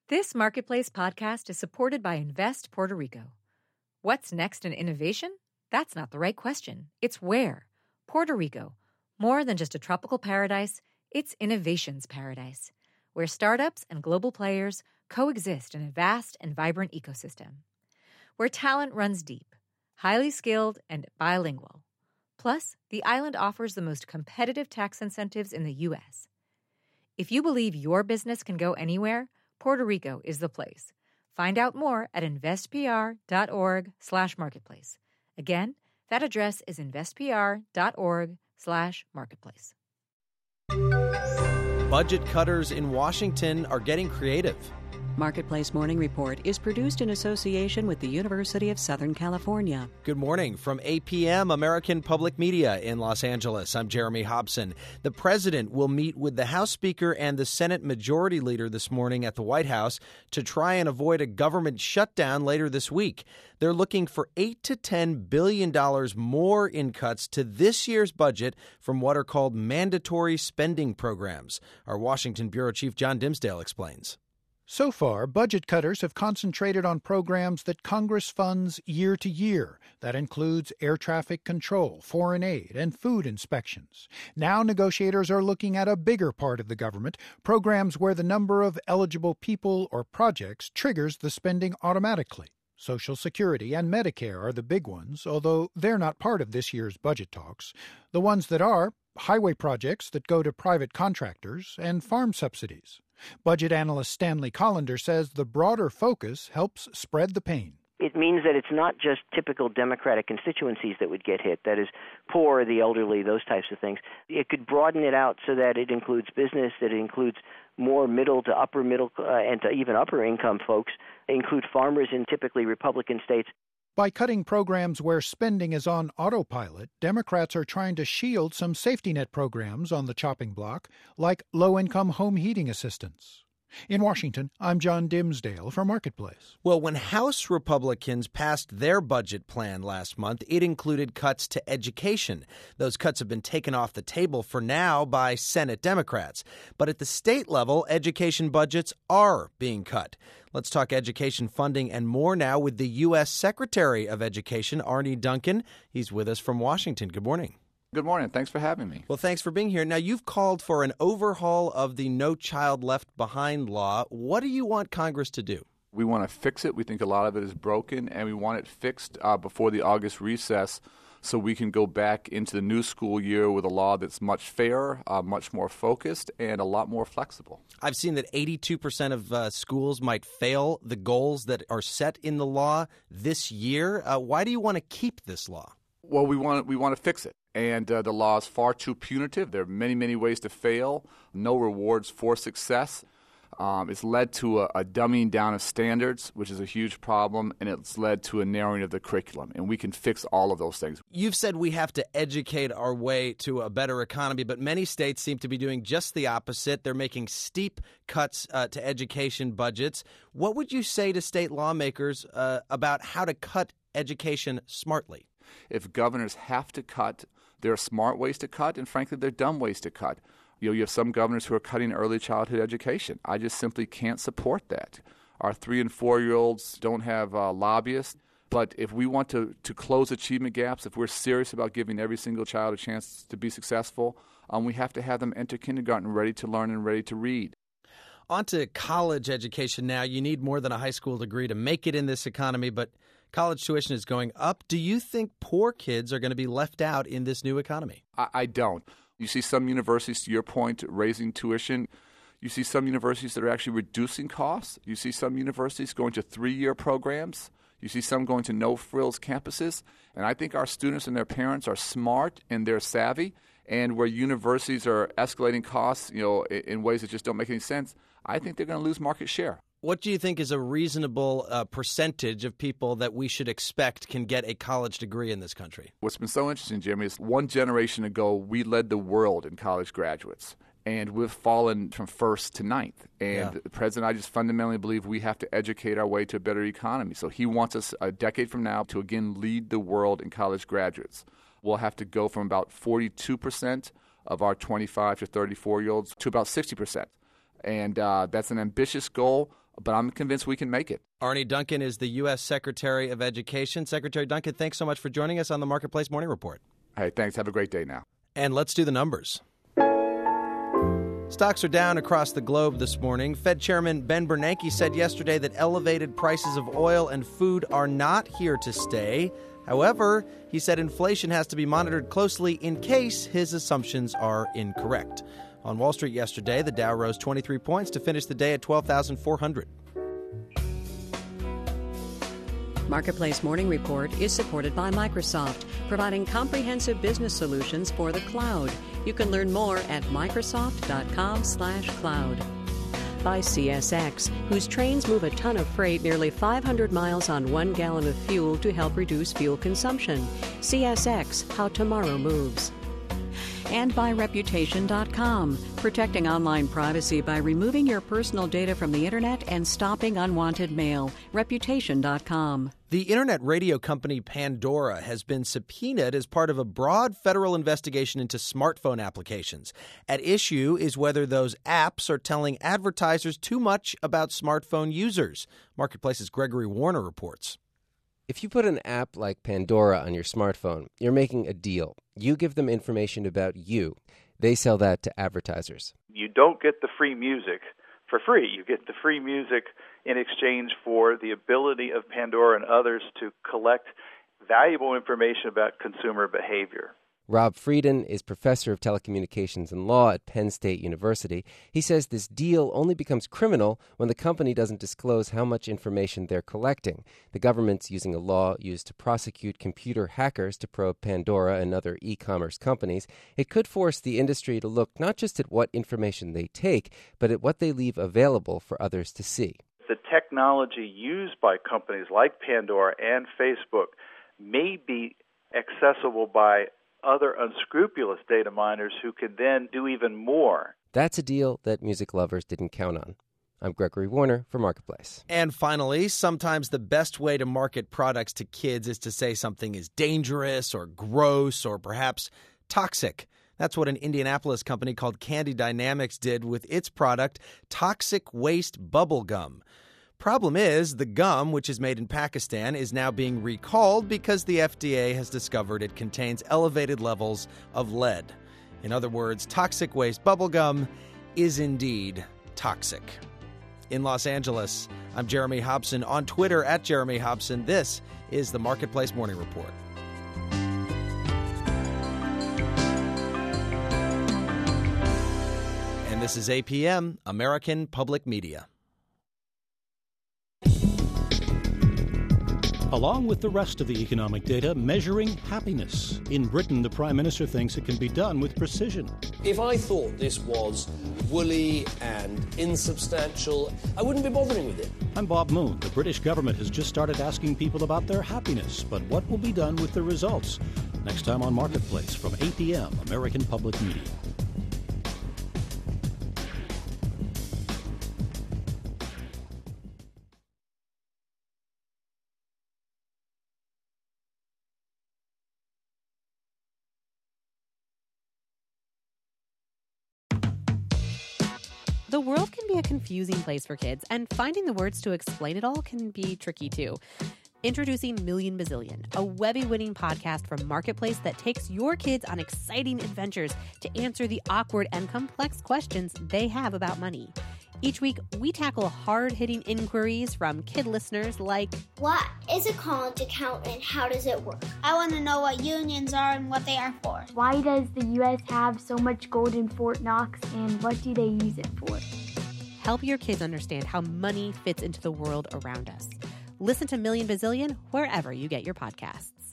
This Marketplace podcast is supported by Invest Puerto Rico. What's next in innovation? That's not the right question. It's where. Puerto Rico. More than just a tropical paradise, it's innovation's paradise, where startups and global players coexist in a vast and vibrant ecosystem. Where talent runs deep, highly skilled, and bilingual. Plus, the island offers the most competitive tax incentives in the U.S. If you believe your business can go anywhere, Puerto Rico is the place. Find out more at investpr.org/marketplace. Again, that address is investpr.org/marketplace. Budget cutters in Washington are getting creative. Marketplace Morning Report is produced in association with the University of Southern California. Good morning from APM, American Public Media in Los Angeles. I'm Jeremy Hobson. The president will meet with the House Speaker and the Senate Majority Leader this morning at the White House to try and avoid a government shutdown later this week. They're looking for $8 to $10 billion more in cuts to this year's budget from what are called mandatory spending programs. Our Washington Bureau Chief John Dimsdale explains. So far, budget cutters have concentrated on programs that Congress funds year to year. That includes air traffic control, foreign aid, and food inspections. Now negotiators are looking at a bigger part of the government, programs where the number of eligible people or projects triggers the spending automatically. Social Security and Medicare are the big ones, although they're not part of this year's budget talks. The ones that are, highway projects that go to private contractors and farm subsidies. Budget analyst Stanley Collender says the broader focus helps spread the pain. It means that it's not just typical Democratic constituencies that would get hit, that is, poor, the elderly, those types of things. It could broaden it out so that it includes business, that it includes more middle to upper middle and to even upper income folks, include farmers in typically Republican states. By cutting programs where spending is on autopilot, Democrats are trying to shield some safety net programs on the chopping block, like low-income home heating assistance. In Washington, I'm John Dimsdale for Marketplace. Well, when House Republicans passed their budget plan last month, it included cuts to education. Those cuts have been taken off the table for now by Senate Democrats. But at the state level, education budgets are being cut. Let's talk education funding and more now with the U.S. Secretary of Education, Arne Duncan. He's with us from Washington. Good morning. Good morning. Thanks for having me. Well, thanks for being here. Now, you've called for an overhaul of the No Child Left Behind law. What do you want Congress to do? We want to fix it. We think a lot of it is broken, and we want it fixed before the August recess so we can go back into the new school year with a law that's much fairer, much more focused, and a lot more flexible. I've seen that 82% of schools might fail the goals that are set in the law this year. Why do you want to keep this law? Well, we want to fix it. And the law is far too punitive. There are many, many ways to fail. No rewards for success. It's led to a dumbing down of standards, which is a huge problem, and it's led to a narrowing of the curriculum. And we can fix all of those things. You've said we have to educate our way to a better economy, but many states seem to be doing just the opposite. They're making steep cuts to education budgets. What would you say to state lawmakers about how to cut education smartly? If governors have to cut, there are smart ways to cut, and frankly, there are dumb ways to cut. You have some governors who are cutting early childhood education. I just simply can't support that. Our 3- and 4-year-olds don't have lobbyists. But if we want to close achievement gaps, if we're serious about giving every single child a chance to be successful, we have to have them enter kindergarten ready to learn and ready to read. On to college education now. You need more than a high school degree to make it in this economy, but college tuition is going up. Do you think poor kids are going to be left out in this new economy? I don't. You see some universities, to your point, raising tuition. You see some universities that are actually reducing costs. You see some universities going to 3-year programs. You see some going to no-frills campuses. And I think our students and their parents are smart and they're savvy. And where universities are escalating costs, in ways that just don't make any sense, I think they're going to lose market share. What do you think is a reasonable percentage of people that we should expect can get a college degree in this country? What's been so interesting, Jeremy, is one generation ago, we led the world in college graduates. And we've fallen from 1st to 9th. And the president, I just fundamentally believe we have to educate our way to a better economy. So he wants us a decade from now to, again, lead the world in college graduates. We'll have to go from about 42% of our 25 to 34-year-olds to about 60%. And that's an ambitious goal. but I'm convinced we can make it. Arne Duncan is the U.S. Secretary of Education. Secretary Duncan, thanks so much for joining us on the Marketplace Morning Report. Hey, thanks. Have a great day now. And let's do the numbers. Stocks are down across the globe this morning. Fed Chairman Ben Bernanke said yesterday that elevated prices of oil and food are not here to stay. However, he said inflation has to be monitored closely in case his assumptions are incorrect. On Wall Street yesterday, the Dow rose 23 points to finish the day at 12,400. Marketplace Morning Report is supported by Microsoft, providing comprehensive business solutions for the cloud. You can learn more at Microsoft.com/cloud. By CSX, whose trains move a ton of freight nearly 500 miles on 1 gallon of fuel to help reduce fuel consumption. CSX, how tomorrow moves. And by Reputation.com, protecting online privacy by removing your personal data from the Internet and stopping unwanted mail. Reputation.com. The Internet radio company Pandora has been subpoenaed as part of a broad federal investigation into smartphone applications. At issue is whether those apps are telling advertisers too much about smartphone users. Marketplace's Gregory Warner reports. If you put an app like Pandora on your smartphone, you're making a deal. You give them information about you. They sell that to advertisers. You don't get the free music for free. You get the free music in exchange for the ability of Pandora and others to collect valuable information about consumer behavior. Rob Frieden is professor of telecommunications and law at Penn State University. He says this deal only becomes criminal when the company doesn't disclose how much information they're collecting. The government's using a law used to prosecute computer hackers to probe Pandora and other e-commerce companies. It could force the industry to look not just at what information they take, but at what they leave available for others to see. The technology used by companies like Pandora and Facebook may be accessible by other unscrupulous data miners who can then do even more. That's a deal that music lovers didn't count on. I'm Gregory Warner for Marketplace. And finally, sometimes the best way to market products to kids is to say something is dangerous or gross or perhaps toxic. That's what an Indianapolis company called Candy Dynamics did with its product, Toxic Waste Bubble Gum. Problem is, the gum, which is made in Pakistan, is now being recalled because the FDA has discovered it contains elevated levels of lead. In other words, toxic waste bubblegum is indeed toxic. In Los Angeles, I'm Jeremy Hobson. On Twitter, at Jeremy Hobson, this is the Marketplace Morning Report. And this is APM, American Public Media. Along with the rest of the economic data, measuring happiness. In Britain, the Prime Minister thinks it can be done with precision. If I thought this was woolly and insubstantial, I wouldn't be bothering with it. I'm Bob Moon. The British government has just started asking people about their happiness, but what will be done with the results? Next time on Marketplace from APM, American Public Media. The world can be a confusing place for kids, and finding the words to explain it all can be tricky too. Introducing Million Bazillion, a Webby-winning podcast from Marketplace that takes your kids on exciting adventures to answer the awkward and complex questions they have about money. Each week, we tackle hard-hitting inquiries from kid listeners like, what is a college account and how does it work? I want to know what unions are and what they are for. Why does the U.S. have so much gold in Fort Knox and what do they use it for? Help your kids understand how money fits into the world around us. Listen to Million Bazillion wherever you get your podcasts.